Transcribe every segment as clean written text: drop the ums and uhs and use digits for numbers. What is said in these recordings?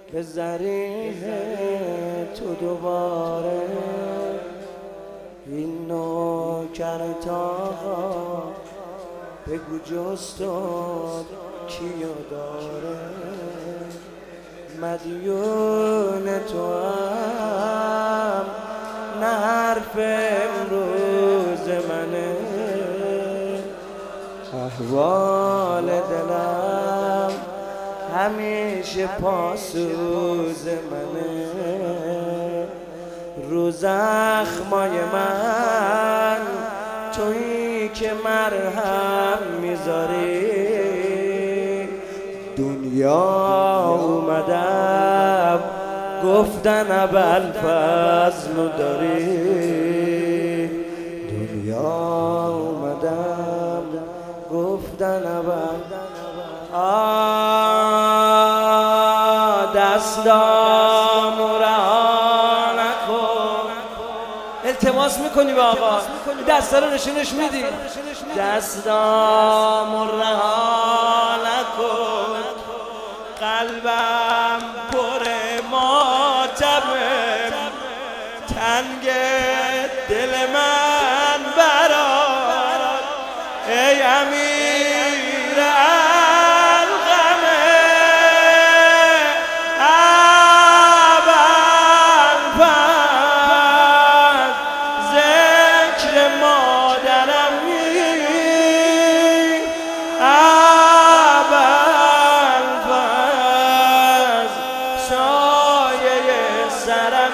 به ذریح تو دوباره این نوکرت آقا بگو جستاد کیو داره مدیون تو هم نه حرف امروز منه احوال دلم همیشه پاسوز منه رو زخمای من تویی که مرهم میذاری دنیا اومدم گفتن ابوالفضل داری دنیا اومدم گفتن دستامو رها نکن التماس میکنی به آقا دستا رو نشونش میدی دستامو رها نکن قلبم پر ماتمه تنگ دل من برات ای امیر الغمه ابوالفضل ذکر مادرم ابوالفضل سایه سرم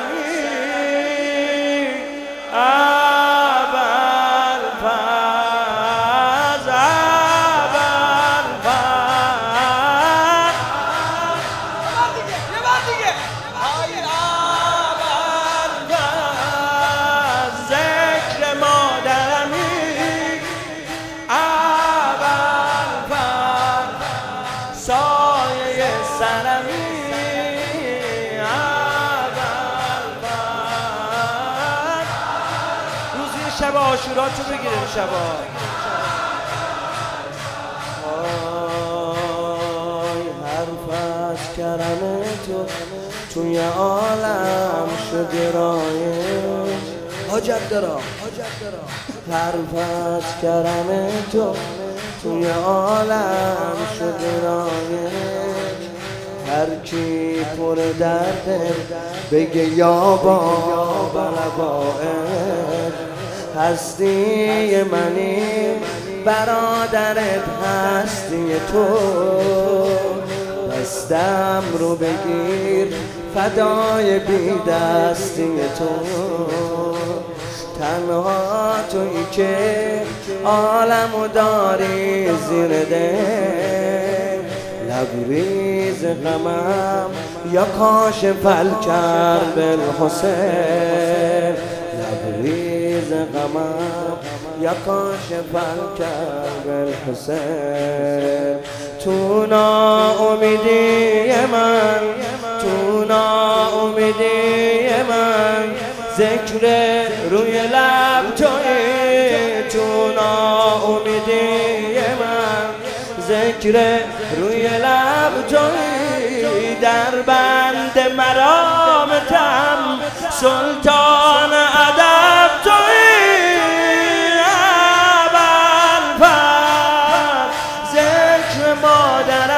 سایه سرمی روزی شب عاشوراتو بگیریم شبا حرف از کرم تو توی عالم شده رایج حاجت دارم حرف از کرم تو توی عالم شده رایج هر کی پر درده بگه یا بابا لبائج هستی منی برادرت هستی تو دستم رو بگیر فدای بی دستی تو تنها تویی که عالمو داری زیر دل لبریز غمم یا کاشف الکرب الحسین لبریز غمم یا کاشف الکرب الحسین تو ناامیدی من تو ناامیدی من ذکر روی لب تویی تو ناامیدی من ذکر روی لب تویی در بند مرامتم سلطان ادب تویی ابوالفضل ذکر مادر